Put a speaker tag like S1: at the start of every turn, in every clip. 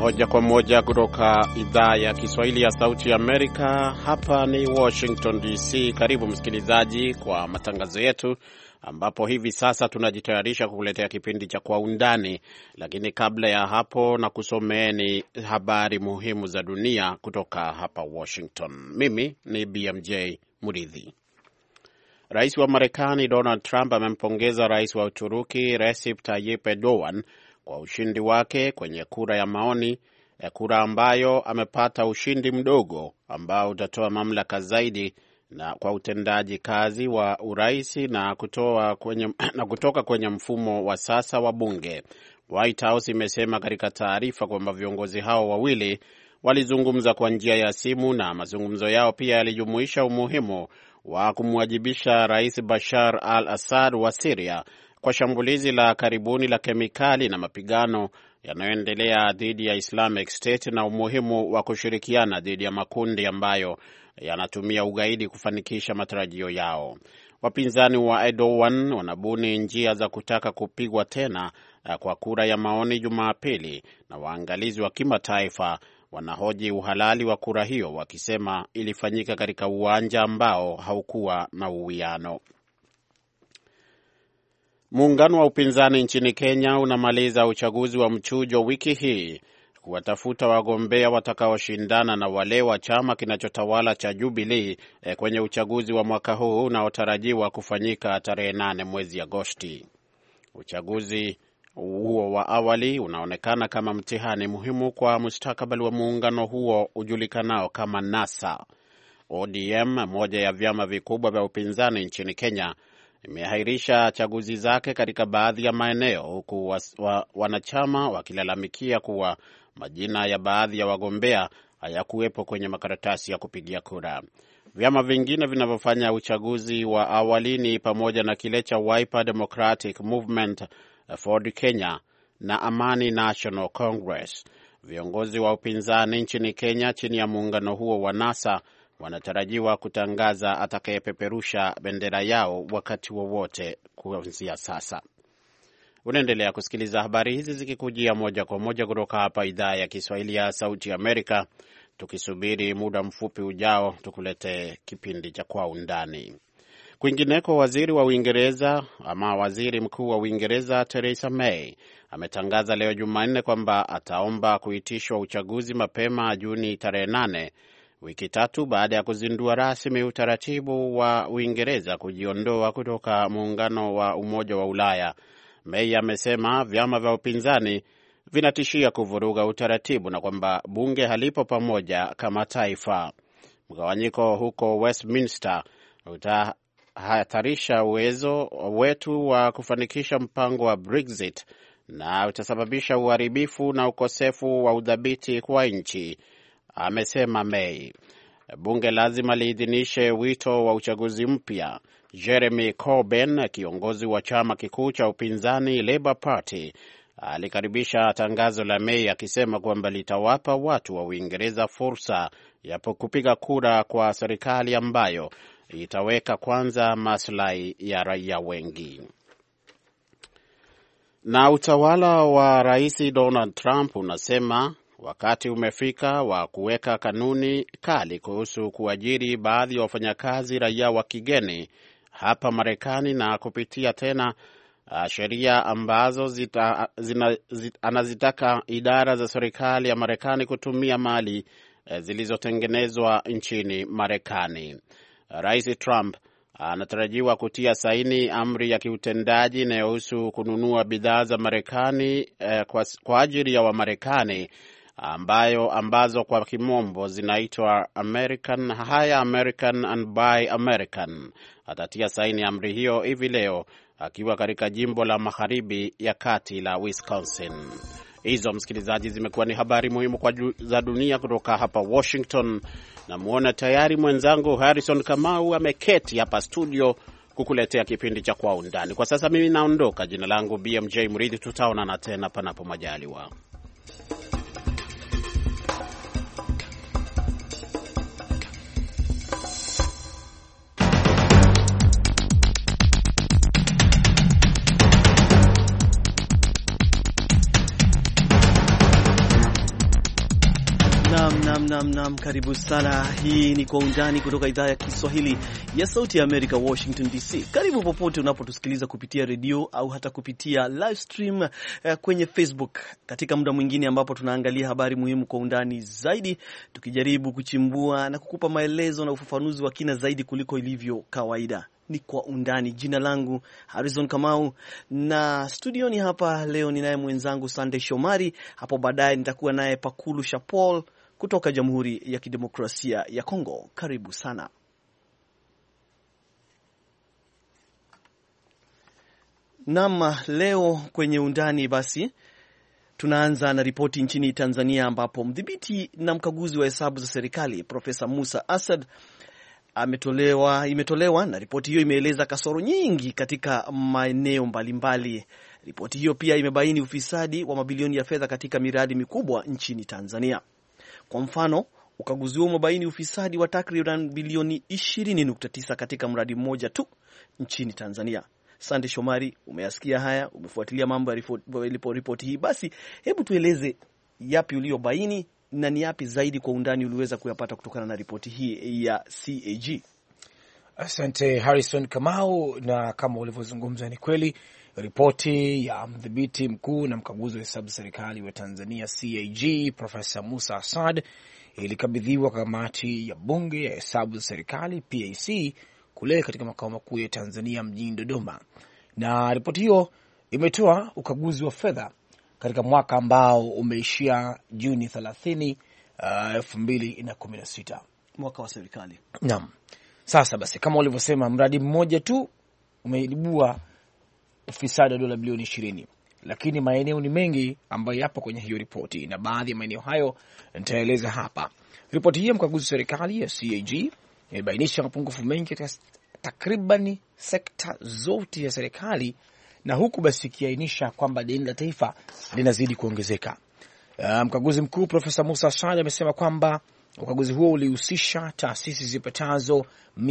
S1: Moja kwa moja kutoka idhaa ya Kiswahili ya Sauti ya Amerika. Hapa ni Washington DC. Karibu msikilizaji kwa matangazo yetu, ambapo hivi sasa tunajitayarisha kukuletea kipindi cha Kwa Undani. Lakini kabla ya hapo, na kusomeeni habari muhimu za dunia kutoka hapa Washington. Mimi ni BMJ Muridhi. Rais wa Marekani Donald Trump amempongeza rais wa Uturuki Recep Tayyip Erdogan kwa ushindi wake kwenye kura ya maoni, kura ambayo amepata ushindi mdogo ambao utatoa mamlaka zaidi na kwa utendaji kazi wa urais na kutoka kwenye mfumo wa sasa wa bunge. White House imesema katika taarifa kwamba viongozi hao wawili walizungumza kwa njia ya simu na mazungumzo yao pia yalijumuisha umuhimu wa kumwajibisha Rais Bashar al-Assad wa Syria kwa shambulizi la karibuni la kemikali na mapigano yanayoendelea dhidi ya Islamic State na umuhimu wa kushirikiana dhidi ya makundi ambayo yanatumia ugaidi kufanikisha matarajio yao. Wapinzani wa Erdogan wanabuni njia za kutaka kupigwa tena kwa kura ya maoni Jumapili, na waangalizi wa kimataifa wanahoji uhalali wa kura hiyo, wakisema ilifanyika katika uwanja ambao haukuwa na uwiano. Muungano wa upinzani nchini Kenya unamaliza uchaguzi wa mchujo wiki hii kuwatafuta wagombea watakaoshindana na wale wa chama kinachotawala cha Jubilee kwenye uchaguzi wa mwaka huu unaotarajiwa kufanyika tarehe 8 mwezi Agosti. Uchaguzi huo wa awali unaonekana kama mtihani muhimu kwa mustakabali wa muungano huo ujulikanao kama NASA. ODM, moja ya vyama vikubwa vya upinzani nchini Kenya, imeahirisha chaguzi zake katika baadhi ya maeneo, huku wanachama wakilalamikia kuwa majina ya baadhi ya wagombea hayakuwepo kwenye makaratasi ya kupigia kura. Vyama vingine vinavyofanya uchaguzi wa awali ni pamoja na kile cha Wiper Democratic Movement, Ford Kenya na Amani National Congress. Viongozi wa upinzani nchini Kenya chini ya muungano huo wa NASA wanatarajiwa kutangaza atakayepeperusha bendera yao wakati wowote kuanzia sasa. Unaendelea kusikiliza habari hizi zikikujia moja kwa moja kutoka hapa idhaa ya Kiswahili ya Sauti Amerika, tukisubiri muda mfupi ujao tukulete kipindi cha Kwa Undani. Kwingineko, waziri mkuu wa Uingereza Theresa May ametangaza leo Jumanne kwamba ataomba kuitishwa uchaguzi mapema Juni tarehe 8, wiki tatu baada ya kuzindua rasmi utaratibu wa Uingereza kujiondoa kutoka muungano wa Umoja wa Ulaya. May amesema vyama vya upinzani vinatishia kuvuruga utaratibu na kwamba bunge halipo pamoja kama taifa. Mgawanyiko huko Westminster utahatarisha uwezo wetu wa kufanikisha mpango wa Brexit na utasababisha uharibifu na ukosefu wa udhabiti kwa nchi, amesema May. Bunge lazima liidhinishe wito wa uchaguzi mpya. Jeremy Corbyn, kiongozi wa chama kikuu cha upinzani Labour Party, alikaribisha tangazo la May akisema kwamba litawapa watu wa Uingereza fursa ya kupiga kura kwa serikali ambayo itaweka kwanza maslahi ya raia wengi. Na utawala wa Rais Donald Trump unasema wakati umefika wa kuweka kanuni kali kuhusu kuajiri baadhi ya wafanyakazi raia wa kigeni hapa Marekani na kupitia tena sheria ambazo anazitaka idara za serikali ya Marekani kutumia mali zilizotengenezwa nchini Marekani. Rais Trump anatarajiwa kutia saini amri ya kiutendaji inayohusu kununua bidhaa za Marekani kwa ajili ya Wamarekani ambazo kwa kimombo zinaitwa Hire American and Buy American. Atatia saini amri hiyo hivi leo akiwa katika jimbo la magharibi ya kati la Wisconsin. Hizo, msikilizaji, zimekuwa ni habari muhimu za dunia kutoka hapa Washington. Namuona tayari mwenzangu Harrison Kamau ameketi hapa studio kukuletea kipindi cha Kwa Undani. Kwa sasa mimi naondoka. Jina langu BMJ Muridhi, tutaonana tena panapo majaliwa.
S2: Naam, karibu sana. Hii ni Kwa Undani kutoka idhaa ya Kiswahili ya Sauti ya Amerika, Washington DC. Karibu popote unapotusikiliza kupitia redio au hata kupitia live stream kwenye Facebook, katika muda mwingine ambapo tunaangalia habari muhimu kwa undani zaidi, tukijaribu kuchimbua na kukupa maelezo na ufafanuzi wa kina zaidi kuliko ilivyo kawaida. Ni Kwa Undani. Jina langu Harrison Kamau, na studioni hapa leo ninaye mwenzangu Sunday Shomari. Hapo baadaye nitakuwa naye Pakulu Shapol kutoka Jamhuri ya Kidemokrasia ya Kongo. Karibu sana. Naam, leo kwenye Undani basi tunaanza na ripoti nchini Tanzania, ambapo mdhibiti na mkaguzi wa hesabu za serikali Profesa Musa Asad imetolewa na ripoti hiyo imeeleza kasoro nyingi katika maeneo mbalimbali. Ripoti hiyo pia imebaini ufisadi wa mabilioni ya fedha katika miradi mikubwa nchini Tanzania. Kwa mfano, ukaguzi huo umebaini ufisadi wa takriban bilioni 20.9 katika mradi mmoja tu nchini Tanzania. Sande Shomari, umeyasikia haya, umefuatilia mambo ya ripoti hii. Basi hebu tueleze yapi uliobaini na ni yapi zaidi kwa undani uliweza kuyapata kutokana na ripoti hii ya CAG?
S3: Asante Harrison Kamau, na kama ulivyozungumza ni kweli, ripoti ya mdhibiti mkuu na mkaguzi wa hesabu serikali wa Tanzania CAG Profesa Musa Asad ilikabidhiwa kamati ya bunge ya hesabu za serikali PAC kule katika makao makuu ya Tanzania mjini Dodoma, na ripoti hiyo imetoa ukaguzi wa fedha katika mwaka ambao umeishia Juni 30, 2016,
S2: mwaka wa serikali.
S3: Naam. Sasa basi, kama ulivyosema, mradi mmoja tu umeibua ufisadi wa dola bilioni 20, lakini maeneo ni mengi ambayo yapo kwenye hiyo ripoti, na baadhi ya maeneo hayo nitaeleza hapa. Ripoti hii ya mkaguzi wa serikali ya CAG imebainisha mapungufu mengi katika takriban sekta zote ya serikali, na huku basi kiainisha kwamba deni la taifa linazidi kuongezeka. Mkaguzi mkuu Profesa Musa Asad amesema kwamba ukaguzi huo ulihusisha taasisi zipatazo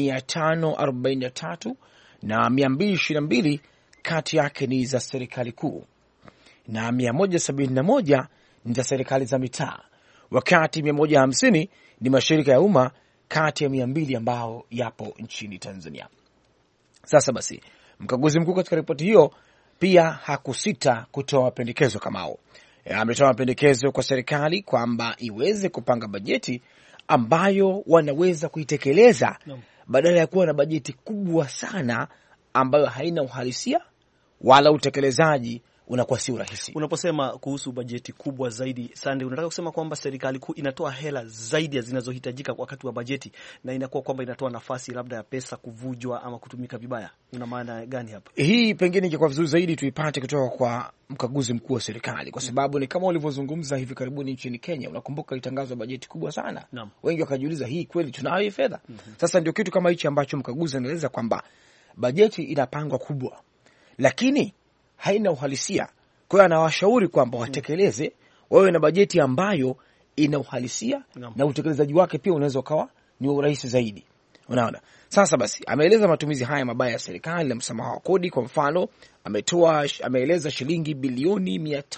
S3: 543 na 222 kati yake ni za serikali kuu na 171 ni za serikali za mitaa, wakati 150 ni mashirika ya umma kati ya 200 ambao yapo nchini Tanzania. Sasa basi, mkaguzi mkuu katika ripoti hiyo pia hakusita kutoa mapendekezo kamao. Ametoa mapendekezo kwa serikali kwamba iweze kupanga bajeti ambayo wanaweza kuitekeleza badala ya kuwa na bajeti kubwa sana ambayo haina uhalisia wala utekelezaji unakuwa si rahisi.
S2: Unaposema kuhusu bajeti kubwa zaidi, Sande, unataka kusema kwamba serikali kuu inatoa hela zaidi ya zinazohitajika wakati wa bajeti, na inakuwa kwamba inatoa nafasi labda ya pesa kuvujwa ama kutumika vibaya? Una maana gani hapa?
S3: Hii pengine ingekuwa vizuri zaidi tuipate kutoka kwa mkaguzi mkuu wa serikali, kwa sababu ni kama ulivyozungumza hivi karibuni nchini Kenya, unakumbuka itangazwa bajeti kubwa sana. Wengi wakajiuliza, hii kweli tunayo hii fedha? Sasa ndio kitu kama hichi ambacho mkaguzi anaeleza kwamba bajeti inapangwa kubwa lakini haina uhalisia. Kwa hiyo anawashauri kwamba watekeleze, wawe na bajeti ambayo ina uhalisia na utekelezaji wake pia unaweza ukawa ni urahisi zaidi. Unaona? Sasa basi, ameeleza matumizi haya mabaya ya serikali na msamaha wa kodi. Kwa mfano, ameeleza shilingi bilioni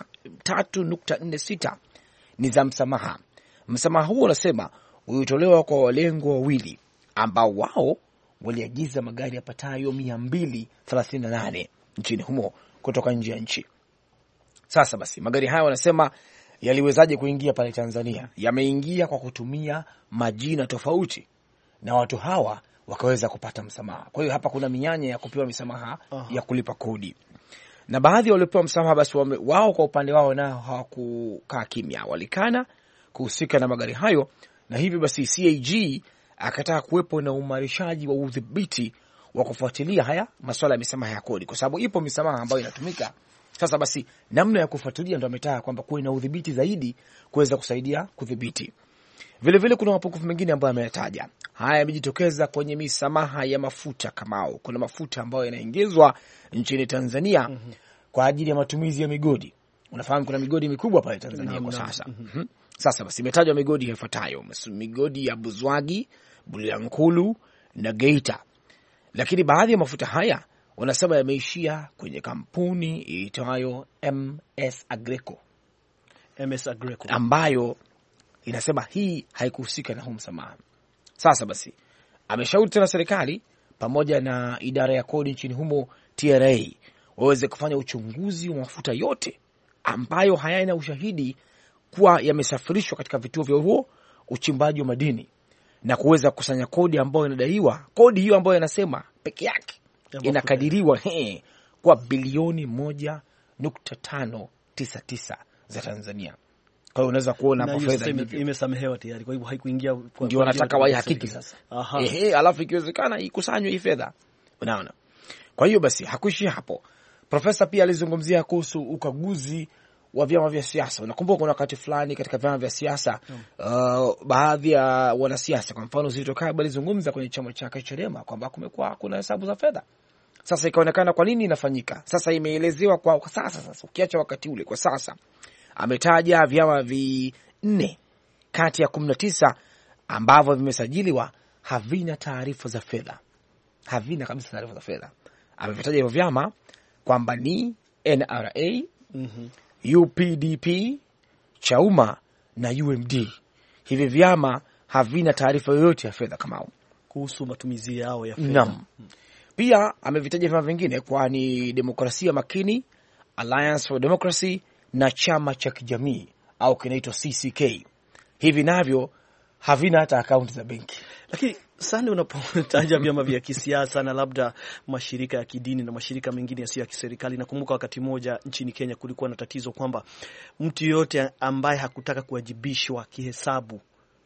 S3: 3.46 ni za msamaha. Msamaha huo unasema ulitolewa kwa walengwa wawili ambao wao waliagiza magari yapatayo 238 nchini humo kutoka nje ya nchi. Sasa basi, magari haya wanasema yaliwezaje kuingia pale Tanzania? Yameingia kwa kutumia majina tofauti na watu hawa wakaweza kupata msamaha. Kwa hiyo hapa kuna minyanya ya kupewa msamaha ya kulipa kodi. Na baadhi waliopewa msamaha basi wao kwa upande wao nao hawakukaa kimya, walikana kuhusika na magari hayo, na hivyo basi CAG akataka kuwepo na umarishaji wa udhibiti wa kufuatilia haya masuala ya misamaha ya kodi, kwa sababu ipo misamaha ambayo inatumika. Sasa basi, namna ya kufuatilia ndio ametaka kwamba kuwe na udhibiti zaidi kuweza kusaidia kudhibiti. Vile vile kuna mapungufu mengine ambayo ameyataja. Haya yamejitokeza kwenye misamaha ya mafuta kamao. Kuna mafuta ambayo yanaingizwa nchini Tanzania kwa ajili ya matumizi ya migodi. Unafahamu kuna migodi mikubwa pale Tanzania kwa sasa. Sasa basi, imetajwa migodi ifuatayo: migodi ya Buzwagi, Bulyanhulu na Geita. Lakini baadhi ya mafuta haya wanasema yameishia kwenye kampuni iitwayo MS Agreco,
S2: MS Agreco
S3: ambayo inasema hii haikuhusika na huu msamaha. Sasa basi ameshauri tena serikali pamoja na idara ya kodi nchini humo TRA waweze kufanya uchunguzi wa mafuta yote ambayo hayana ushahidi kuwa yamesafirishwa katika vituo vya huo uchimbaji wa madini na kuweza kukusanya kodi ambayo inadaiwa. Kodi hiyo ambayo inasema peke yake inakadiriwa kwa bilioni 1.599 za Tanzania. Kwa hiyo unaweza kuona hapo fedha
S2: imesamehewa tayari, kwa hivyo haikuingia.
S3: Ndio wanataka waihakiki sasa. Alafu ikiwezekana ikusanywe hii fedha. Unaona? Kwa hiyo basi hakuishi hapo. Profesa pia alizungumzia kuhusu ukaguzi wa vyama vya siasa. Unakumbuka kuna wakati fulani katika vyama vya siasa baadhi ya wanasiasa, kwa mfano Zitto Kabwe alizungumza kwenye chama chake Chadema kwamba kuna hesabu za fedha. Sasa ikaonekana kwa nini inafanyika. Sasa imeelezewa kwa sasa ukiacha wakati ule, kwa sasa ametaja vyama 4 kati ya 19 ambavyo vimesajiliwa havina taarifa za fedha. Havina kabisa taarifa za fedha. Amevitaja hivyo vyama kwamba ni NRA, UPDP, Chauma na UMD. Hivi vyama havina taarifa yoyote ya fedha kama
S2: kuhusu matumizi yao ya fedha.
S3: Pia amevitaja vyama vingine kwani Demokrasia Makini, Alliance for Democracy na chama cha kijamii au kinaitwa CCK. Hivi navyo havina hata akaunti za benki.
S2: Lakini sana unapotaja vyama vya kisiasa na labda mashirika ya kidini na mashirika mengine yasiyo ya kiserikali, nakumbuka wakati mmoja nchini Kenya kulikuwa na tatizo kwamba mtu yote ambaye hakutaka kuwajibishwa kihesabu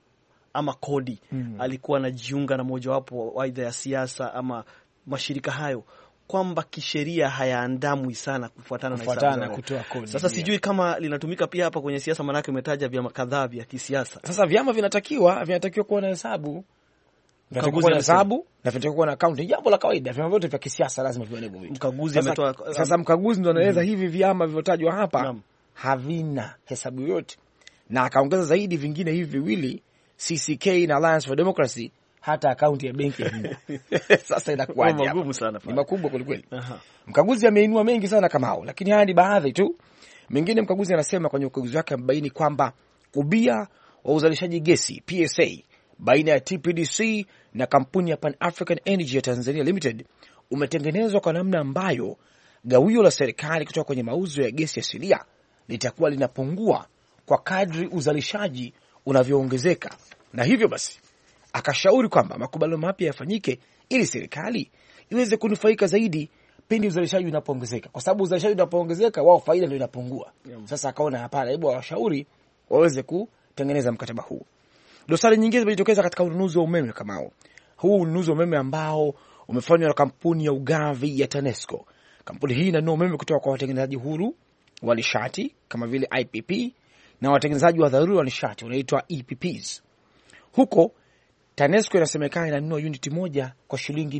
S2: ama kodi alikuwa anajiunga na mojawapo aidha ya siasa ama mashirika hayo, kwamba kisheria hayaandamwi sana kufuatana na
S3: kutoa kodi.
S2: Sasa sijui kama linatumika pia hapa kwenye siasa, manake umetaja vyama kadhaa vya kisiasa.
S3: Sasa vyama vinatakiwa kuwa na hesabu. Vinatakiwa na hesabu na vinatakiwa na account. Jambo la kawaida, vyama vyote vya kisiasa lazima viwe na hivyo.
S2: Mkaguzi ametoa
S3: sasa mkaguzi ndo anaeleza hivi vyama vilivyotajwa hapa havina hesabu yote. Na akaongeza zaidi vingine hivi viwili, CCK na Alliance for Democracy, hata akaunti ya benki haina. Sasa inakuwaje?
S2: Magumu sana.
S3: Ni makubwa kweli. Mkaguzi ameinua mengi sana kama hao, lakini haya ni baadhi tu. Mengine mkaguzi anasema kwenye ukaguzi wake amebaini kwamba ubia wa uzalishaji gesi PSA baina ya TPDC na kampuni ya Pan African Energy ya Tanzania Limited umetengenezwa kwa namna ambayo gawio la serikali kutoka kwenye mauzo ya gesi asilia litakuwa linapungua kwa kadri uzalishaji unavyoongezeka, na hivyo basi akashauri kwamba makubaliano mapya yafanyike ili serikali iweze kunufaika zaidi pindi uzalishaji unapoongezeka, kwa sababu uzalishaji unapoongezeka wao faida ndio inapungua. Sasa akaona hapana, hebu washauri waweze kutengeneza mkataba huu. Dosari nyingine zimejitokeza katika ununuzi wa umeme kama huu ununuzi wa umeme ambao umefanywa na kampuni ya ugavi ya TANESCO. Kampuni hii inanunua umeme kutoka kwa watengenezaji huru wa nishati kama vile IPP na watengenezaji wa dharura wa nishati wanaitwa EPPs. Huko TANESCO inasemekana inanunua unit moja kwa shilingi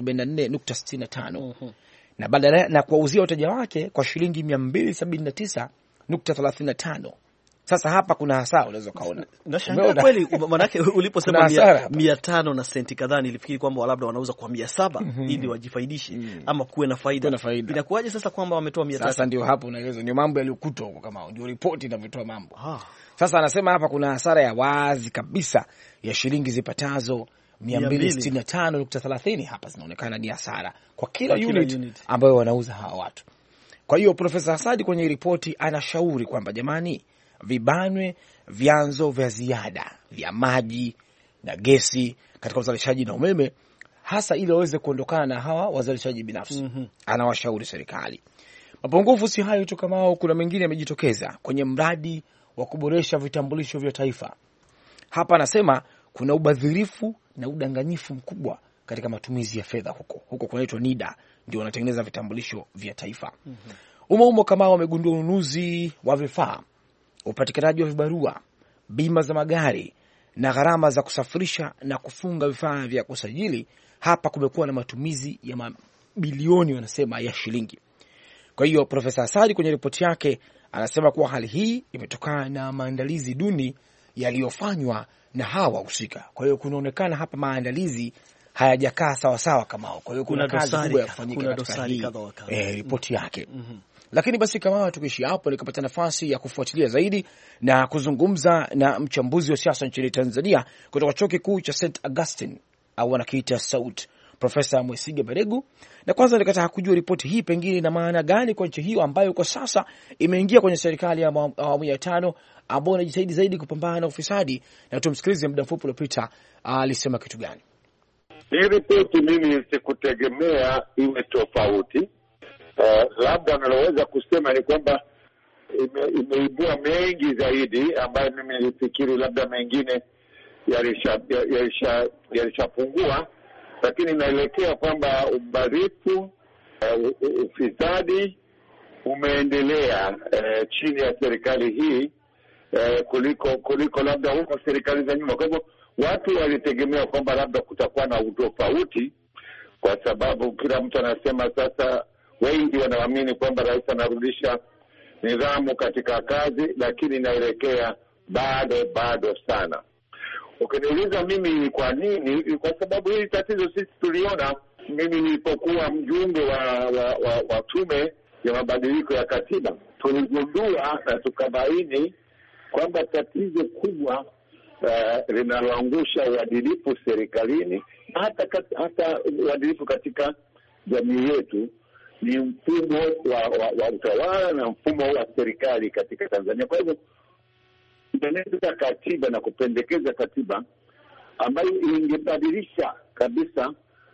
S3: 544.65 na badala na kuwauzia wateja wake kwa shilingi 279.35. Sasa hapa kuna hasara, unaweza kaona.
S2: Nashangaa kweli, manake uliposema 500 na senti kadhaa nilifikiri kwamba labda wanauza kwa 700 ili wajifaidishe ama kuwe na faida. Inakuwaje sasa kwamba wametoa 300?
S3: Sasa ndio hapo unaeleza, ndio mambo yaliyokutwa huko kama ndio ripoti inavyotoa mambo. Sasa anasema hapa kuna hasara ya wazi kabisa ya shilingi zipatazo 265.30. Hapa zinaonekana ni hasara kwa kila unit ambayo wanauza hawa watu. Kwa hiyo Profesa Hasadi kwenye ripoti anashauri kwamba jamani, vibanwe vyanzo vya ziada vya maji na gesi katika uzalishaji na umeme, hasa ili waweze kuondokana na hawa wazalishaji binafsi. Anawashauri serikali. Mapungufu si hayo tu, kama kuna mengine yamejitokeza kwenye mradi wa kuboresha vitambulisho vya taifa. Hapa anasema kuna ubadhirifu na udanganyifu mkubwa katika matumizi ya fedha huko kunaitwa NIDA, ndio wanatengeneza vitambulisho vya taifa. Umo kama wamegundua ununuzi wa vifaa, upatikanaji wa vibarua, bima za magari na gharama za kusafirisha na kufunga vifaa vya kusajili. Hapa kumekuwa na matumizi ya mabilioni wanasema ya shilingi. Kwa hiyo Profesa Hasadi kwenye ripoti yake anasema kuwa hali hii imetokana na maandalizi duni yaliyofanywa na hawa husika. Kwa hiyo kunaonekana hapa maandalizi hayajakaa sawa sawa kama hao. Kwa hiyo kuna kazi kubwa ya kufanyika katika ripoti yake. Lakini basi kama tukiishia hapo, nikapata nafasi ya kufuatilia zaidi na kuzungumza na mchambuzi wa siasa nchini Tanzania kutoka chuo kikuu cha St Augustine au wanakiita SAUT, Profesa Mwesiga Baregu, na kwanza nikataka kujua ripoti hii pengine ina maana gani kwa nchi hiyo ambayo kwa sasa imeingia kwenye serikali ya awamu ya 5 ambayo inajitahidi zaidi kupambana na ufisadi, na tumsikilize muda mfupi uliopita alisema kitu gani.
S4: Hii ripoti mimi sikutegemea iwe tofauti. Labda naloweza kusema ni kwamba imeibua mengi zaidi ambayo mimi nilifikiri labda mengine yalishapungua, lakini naelekea kwamba ubadhirifu, ufisadi umeendelea chini ya serikali hii kuliko labda huko serikali za nyuma. Kwa hivyo watu walitegemea kwamba labda kutakuwa na utofauti, kwa sababu kila mtu anasema sasa, wengi wanaamini kwamba rais anarudisha nidhamu katika kazi, lakini inaelekea bado sana. Ukiniuliza mimi kwa nini, kwa sababu hili tatizo sisi tuliona, mimi nilipokuwa mjumbe wa tume ya mabadiliko ya katiba, tuligundua na tukabaini kwamba tatizo kubwa linaloangusha uadilifu serikalini, hata uadilifu katika jamii yetu, ni mfumo wa utawala na mfumo wa serikali katika Tanzania. Kwa hivyo kutengeneza katiba na kupendekeza katiba ambayo ingebadilisha kabisa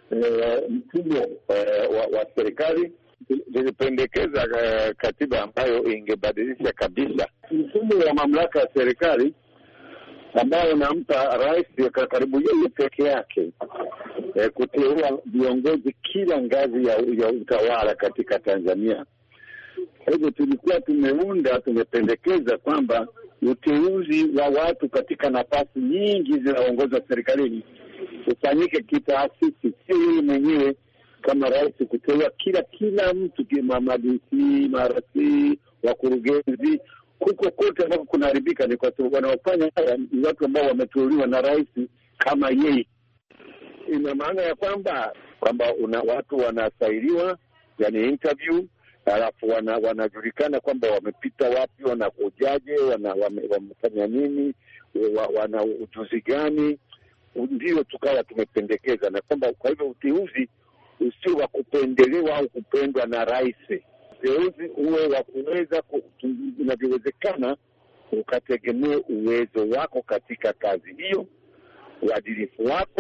S4: mfumo wa serikali. Tulipendekeza katiba ambayo ingebadilisha kabisa mfumo wa mamlaka ya serikali, ambayo nampa rais karibu yeye peke yake kuteua viongozi kila ngazi ya utawala katika Tanzania. Kwa hivyo tulikuwa tumependekeza kwamba uteuzi wa watu katika nafasi nyingi zinaongozwa serikalini ufanyike kitaasisi, sio yeye mwenyewe kama rais kuteua kila mtu, mamadisi, marasi, wakurugenzi. Kuko kote ambako kunaharibika ni kwa sababu wanaofanya haya ni watu ambao wameteuliwa na rais kama yeye. Ina maana ya kwamba watu wanasailiwa, yani interview, alafu wanajulikana kwamba wamepita wapi, wanakujaje, wamefanya nini, wana ujuzi gani. Ndio tukawa tumependekeza, na kwamba kwa hivyo uteuzi usio wa kupendelewa au kupendwa na rais. Uteuzi uwe wa kuweza inavyowezekana ukategemea uwezo wako katika kazi hiyo, uadilifu wako,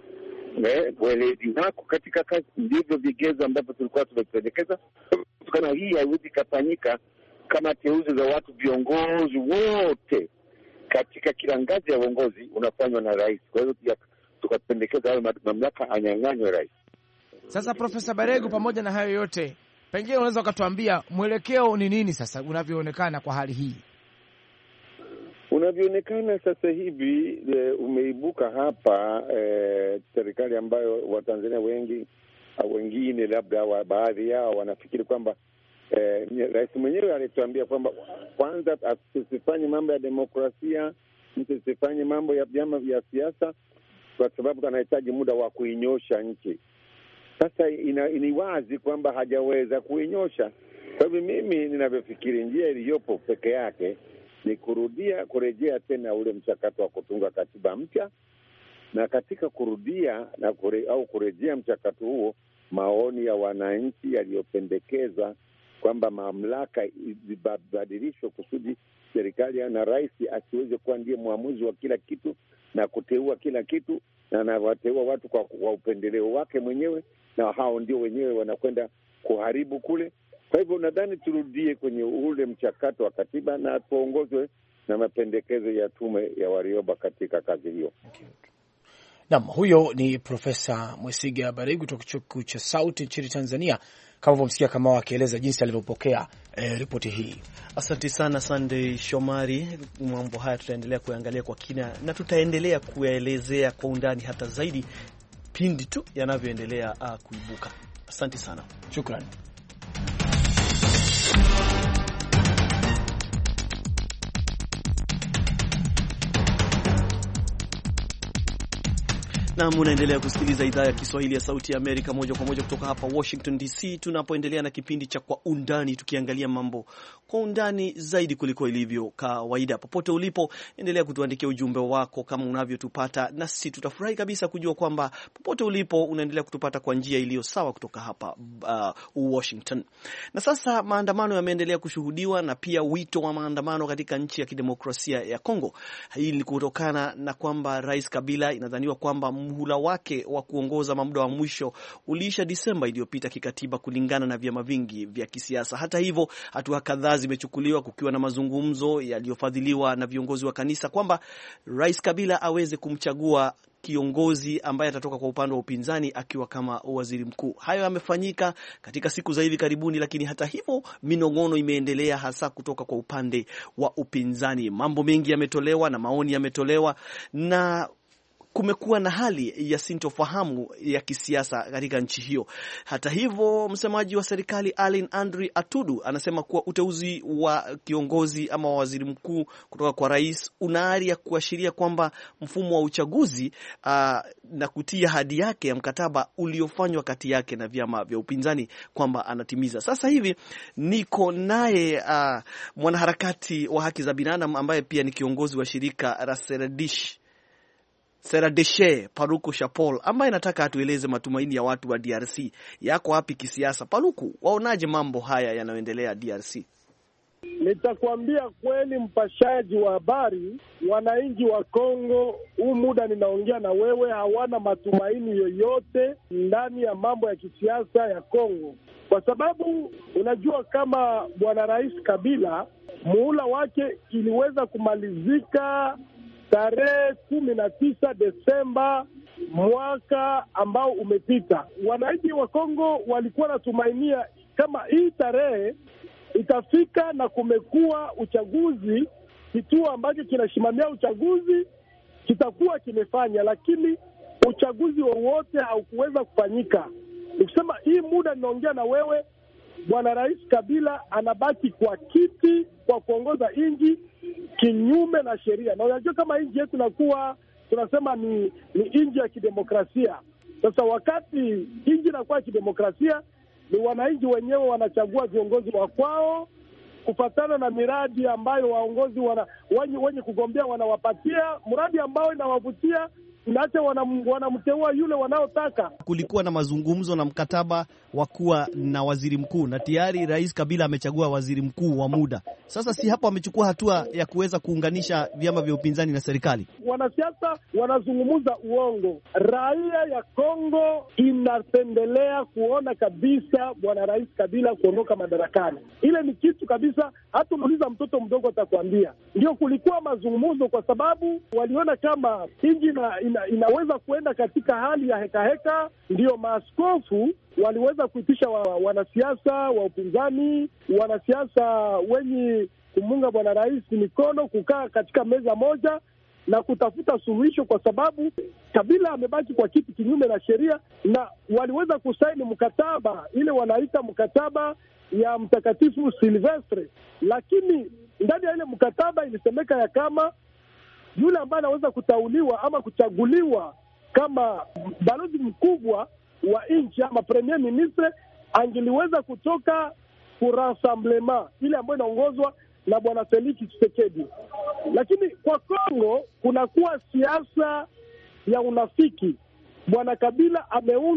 S4: weledi wako katika kazi. Ndivyo vigezo ambavyo tulikuwa tumependekeza. Kutokana hii haiwezi kufanyika kama teuzi za watu viongozi wote katika kila ngazi ya uongozi unafanywa na rais. Kwa hiyo tukapendekeza hayo mamlaka anyang'anywe rais.
S3: Sasa Profesa Baregu, pamoja na hayo yote, pengine unaweza ukatuambia mwelekeo ni nini sasa unavyoonekana kwa hali hii?
S4: Unavyoonekana sasa hivi umeibuka hapa serikali ambayo Watanzania wengi au wengine labda baadhi yao wanafikiri kwamba rais mwenyewe alituambia kwamba kwanza tusifanye mambo ya demokrasia, tusifanye mambo ya vyama vya siasa, kwa sababu anahitaji muda wa kuinyosha nchi. Sasa ni wazi kwamba hajaweza kuinyosha. Kwa hivyo mimi ninavyofikiri njia iliyopo peke yake ni kurejea tena ule mchakato wa kutunga katiba mpya, na katika kurudia au kurejea mchakato huo, maoni ya wananchi yaliyopendekeza kwamba mamlaka ibadilishwe kusudi serikali na rais asiweze kuwa ndiye muamuzi wa kila kitu na kuteua kila kitu, na anawateua watu kwa upendeleo wake mwenyewe, na hao ndio wenyewe wanakwenda kuharibu kule. Kwa hivyo nadhani turudie kwenye ule mchakato wa katiba na tuongozwe na mapendekezo ya tume ya Warioba katika kazi hiyo.
S3: Naam, huyo ni Profesa Mwesiga Baregu kutoka chuo kikuu cha SAUT nchini Tanzania, kama ulivyomsikia kama akieleza jinsi alivyopokea ripoti hii.
S2: Asante sana Sunday Shomari. Mambo haya tutaendelea kuangalia kwa kina na tutaendelea kuyaelezea kwa undani hata zaidi pindi tu yanavyoendelea kuibuka. Asante sana.
S3: Shukrani.
S2: Na unaendelea kusikiliza idhaa ya Kiswahili ya Sauti ya Amerika moja kwa moja kutoka hapa Washington DC, tunapoendelea na kipindi cha Kwa Undani, tukiangalia mambo kwa undani zaidi kuliko ilivyo kawaida. Popote ulipo, endelea kutuandikia ujumbe wako kama unavyotupata, na sisi tutafurahi kabisa kujua kwamba popote ulipo unaendelea kutupata kwa njia iliyo sawa kutoka hapa Washington. Na sasa maandamano yameendelea kushuhudiwa, na pia wito wa maandamano katika nchi ya kidemokrasia ya Kongo. Hii ni kutokana na kwamba Rais Kabila inadhaniwa kwamba muhula wake wa kuongoza muda wa mwisho uliisha Disemba iliyopita kikatiba, kulingana na vyama vingi vya kisiasa. Hata hivyo, hatua kadhaa zimechukuliwa, kukiwa na mazungumzo yaliyofadhiliwa na viongozi wa kanisa kwamba Rais Kabila aweze kumchagua kiongozi ambaye atatoka kwa upande wa upinzani akiwa kama waziri mkuu. Hayo yamefanyika katika siku za hivi karibuni, lakini hata hivyo minong'ono imeendelea, hasa kutoka kwa upande wa upinzani. Mambo mengi yametolewa na maoni yametolewa, na kumekuwa na hali ya sintofahamu ya kisiasa katika nchi hiyo. Hata hivyo, msemaji wa serikali Alain Andry Atudu anasema kuwa uteuzi wa kiongozi ama wa waziri mkuu kutoka kwa rais una ari ya kuashiria kwamba mfumo wa uchaguzi na kutia hadi yake ya mkataba uliofanywa kati yake na vyama vya upinzani kwamba anatimiza. Sasa hivi niko naye mwanaharakati wa haki za binadamu ambaye pia ni kiongozi wa shirika la Seradeshe Paluku Shapol, ambaye nataka atueleze matumaini ya watu wa DRC yako wapi kisiasa. Paluku, waonaje mambo haya yanayoendelea DRC?
S5: Nitakwambia kweli, mpashaji wa habari, wananchi wa Kongo, huu muda ninaongea na wewe, hawana matumaini yoyote ndani ya mambo ya kisiasa ya Kongo, kwa sababu unajua kama bwana Rais Kabila muhula wake iliweza kumalizika tarehe 19 Desemba mwaka ambao umepita. Wananchi wa Kongo walikuwa natumainia kama hii tarehe itafika na kumekuwa uchaguzi, kituo ambacho kinasimamia uchaguzi kitakuwa kimefanya, lakini uchaguzi wowote haukuweza kufanyika. Nikisema hii muda ninaongea na wewe, bwana Rais Kabila anabaki kwa kiti kwa kuongoza nchi kinyume na sheria. Na unajua kama nchi yetu nakuwa tunasema ni nchi ya kidemokrasia. Sasa wakati nchi inakuwa kidemokrasia, ni wananchi wenyewe wanachagua viongozi wa kwao kufatana na miradi ambayo waongozi wenye kugombea wanawapatia, mradi ambao inawavutia inaacha wanamteua yule wanaotaka.
S2: Kulikuwa na mazungumzo na mkataba wa kuwa na waziri mkuu, na tayari Rais Kabila amechagua waziri mkuu wa muda. Sasa si hapo amechukua hatua ya kuweza kuunganisha vyama vya upinzani na serikali?
S5: Wanasiasa wanazungumza uongo. Raia ya Kongo inapendelea kuona kabisa bwana Rais Kabila kuondoka madarakani. Ile ni kitu kabisa, hata muuliza mtoto mdogo atakwambia. Ndio kulikuwa mazungumzo, kwa sababu waliona kama nchi inaweza kuenda katika hali ya heka. Ndio maaskofu waliweza kuitisha wanasiasa wa upinzani, wanasiasa wenye kumunga bwana rais mikono, kukaa katika meza moja na kutafuta suluhisho, kwa sababu Kabila amebaki kwa kiti kinyume na sheria, na waliweza kusaini mkataba ile wanaita mkataba ya Mtakatifu Silvestre. Lakini ndani ya ile mkataba ilisemeka ya kama yule ambaye anaweza kutauliwa ama kuchaguliwa kama balozi mkubwa wa nchi ama premier ministre angeliweza kutoka ku rassemblement ile ambayo inaongozwa na bwana Felix Tshisekedi. Lakini kwa Kongo kunakuwa siasa ya unafiki. Bwana Kabila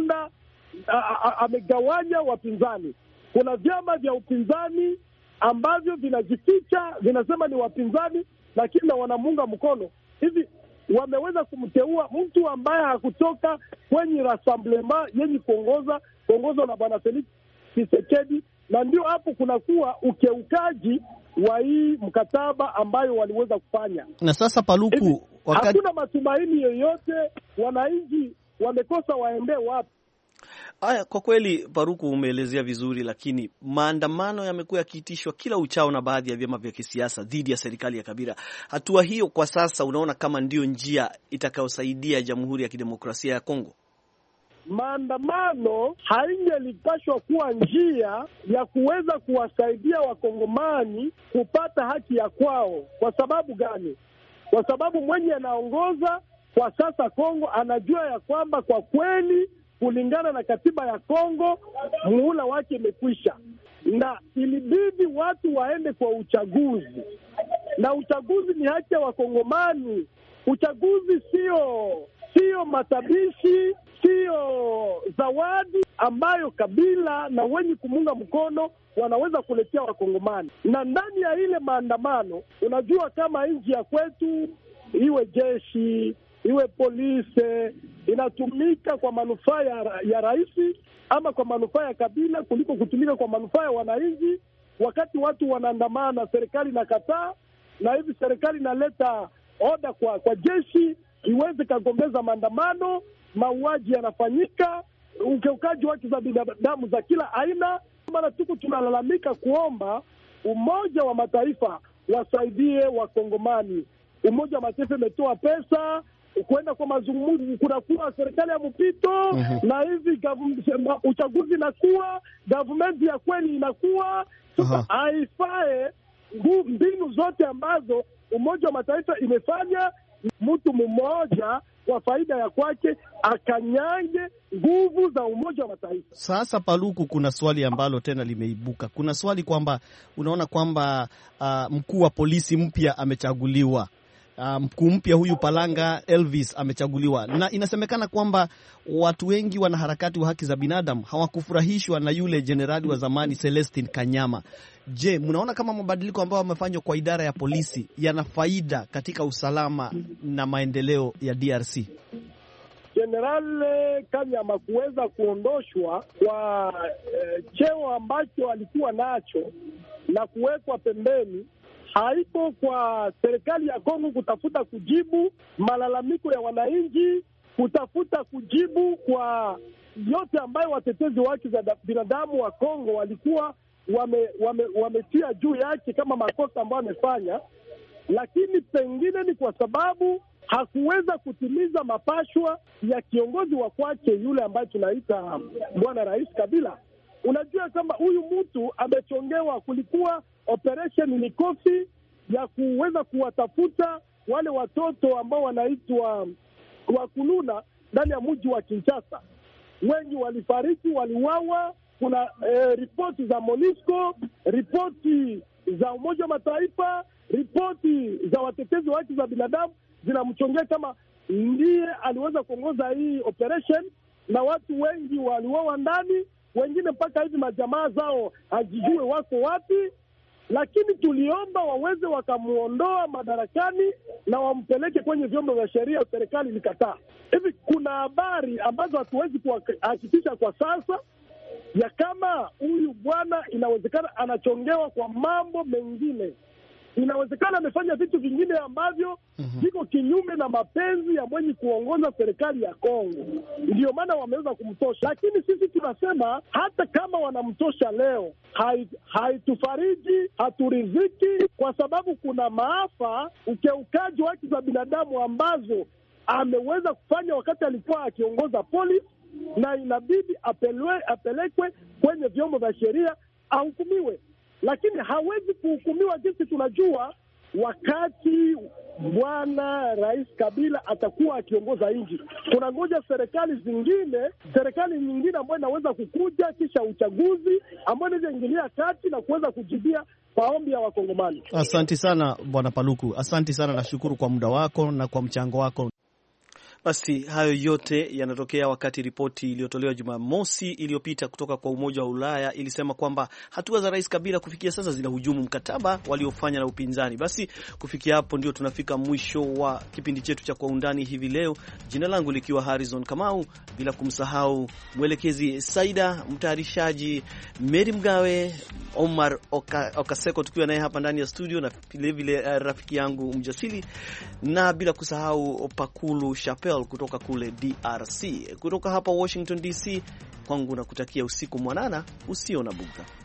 S5: amegawanya wapinzani. Kuna vyama vya upinzani ambavyo vinajificha, vinasema ni wapinzani, lakini na wanamuunga mkono. Hivi wameweza kumteua mtu ambaye hakutoka kwenye rassemblement yenye kuongozwa na bwana Felix Tshisekedi, na ndio hapo kunakuwa ukeukaji wa hii mkataba ambayo waliweza kufanya.
S2: Na sasa Paluku,
S5: hakuna matumaini yoyote, wananchi wamekosa waendee wapi?
S2: Haya, kwa kweli Paruku, umeelezea vizuri, lakini maandamano yamekuwa yakiitishwa kila uchao na baadhi ya vyama vya kisiasa dhidi ya serikali ya Kabila. Hatua hiyo kwa sasa unaona kama ndio njia itakayosaidia Jamhuri ya Kidemokrasia ya Kongo?
S5: Maandamano haingelipashwa kuwa njia ya kuweza kuwasaidia wakongomani kupata haki ya kwao. Kwa sababu gani? Kwa sababu mwenye anaongoza kwa sasa Kongo anajua ya kwamba kwa kweli kulingana na katiba ya Kongo muhula wake imekwisha, na ilibidi watu waende kwa uchaguzi, na uchaguzi ni haki ya Wakongomani. Uchaguzi sio matabishi, sio zawadi ambayo Kabila na wenye kumunga mkono wanaweza kuletea Wakongomani. Na ndani ya ile maandamano, unajua kama nchi ya kwetu, iwe jeshi iwe polisi, inatumika kwa manufaa ya rais ama kwa manufaa ya Kabila kuliko kutumika kwa manufaa ya wananchi. Wakati watu wanaandamana, serikali inakataa, na hivi serikali inaleta oda kwa jeshi iweze kagombeza maandamano, mauaji yanafanyika, ukiukaji wa haki za binadamu za kila aina. Maana tuko tunalalamika kuomba Umoja wa Mataifa wasaidie Wakongomani. Umoja wa Mataifa imetoa pesa kwenda kwa mazungumzo, kunakuwa serikali ya mpito na hivi uchaguzi inakuwa, government ya kweli inakuwa. Sasa haifae mbinu zote ambazo Umoja wa Mataifa imefanya, mtu mmoja kwa faida ya kwake akanyange nguvu za Umoja wa Mataifa.
S2: Sasa Paluku, kuna swali ambalo tena limeibuka. Kuna swali kwamba unaona kwamba mkuu wa polisi mpya amechaguliwa. Mkuu mpya huyu Palanga Elvis amechaguliwa, na inasemekana kwamba watu wengi wanaharakati wa haki za binadamu hawakufurahishwa na yule jenerali wa zamani Celestin Kanyama. Je, mnaona kama mabadiliko ambayo yamefanywa kwa idara ya polisi yana faida katika usalama na maendeleo ya DRC?
S5: Jenerali Kanyama kuweza kuondoshwa kwa cheo ambacho alikuwa nacho na kuwekwa pembeni haiko kwa serikali ya Kongo kutafuta kujibu malalamiko ya wananchi, kutafuta kujibu kwa yote ambayo watetezi wa haki za binadamu wa Kongo walikuwa wametia juu yake kama makosa ambayo amefanya, lakini pengine ni kwa sababu hakuweza kutimiza mapashwa ya kiongozi wa kwake yule ambaye tunaita Bwana Rais Kabila. Unajua kama huyu mtu amechongewa, kulikuwa operation Mikofi ya kuweza kuwatafuta wale watoto ambao wanaitwa wa kuluna ndani ya mji wa Kinshasa. Wengi walifariki, waliuawa. Kuna ripoti za MONUSCO, ripoti za Umoja wa Mataifa, ripoti za watetezi wa haki za binadamu zinamchongea kama ndiye aliweza kuongoza hii operation, na watu wengi waliuawa ndani, wengine mpaka hivi majamaa zao hajijue wako wapi. Lakini tuliomba waweze wakamuondoa madarakani na wampeleke kwenye vyombo vya sheria, serikali ilikataa. Hivi kuna habari ambazo hatuwezi kuhakikisha kwa sasa ya kama huyu bwana inawezekana anachongewa kwa mambo mengine, inawezekana amefanya vitu vingine ambavyo viko kinyume na mapenzi ya mwenye kuongoza serikali ya Kongo, ndio maana wameweza kumtosha. Lakini sisi tunasema hata kama wanamtosha leo, haitufariji, haturidhiki, kwa sababu kuna maafa, ukeukaji wa haki za binadamu ambazo ameweza kufanya wakati alikuwa akiongoza polisi, na inabidi apelekwe kwenye vyombo vya sheria ahukumiwe. Lakini hawezi kuhukumiwa jinsi tunajua wakati Bwana Rais Kabila atakuwa akiongoza nchi. Tunangoja serikali nyingine ambayo inaweza kukuja kisha uchaguzi, ambayo inaweza ingilia kati na kuweza kujibia maombi ya Wakongomani.
S2: Asante sana Bwana Paluku, asante sana, nashukuru kwa muda wako na kwa mchango wako. Basi hayo yote yanatokea wakati ripoti iliyotolewa Jumamosi iliyopita kutoka kwa Umoja wa Ulaya ilisema kwamba hatua za Rais Kabila kufikia sasa zinahujumu mkataba waliofanya na upinzani. Basi kufikia hapo ndio tunafika mwisho wa kipindi chetu cha Kwa Undani hivi leo. Jina langu likiwa Harrison Kamau, bila kumsahau mwelekezi Saida, mtayarishaji Mary Mgawe, Omar Okaseko tukiwa naye hapa ndani ya studio, na vile rafiki yangu Mjasili, na bila kusahau Pakulu Chapel kutoka kule DRC. Kutoka hapa Washington DC, kwangu na kutakia usiku mwanana usio na bughudha.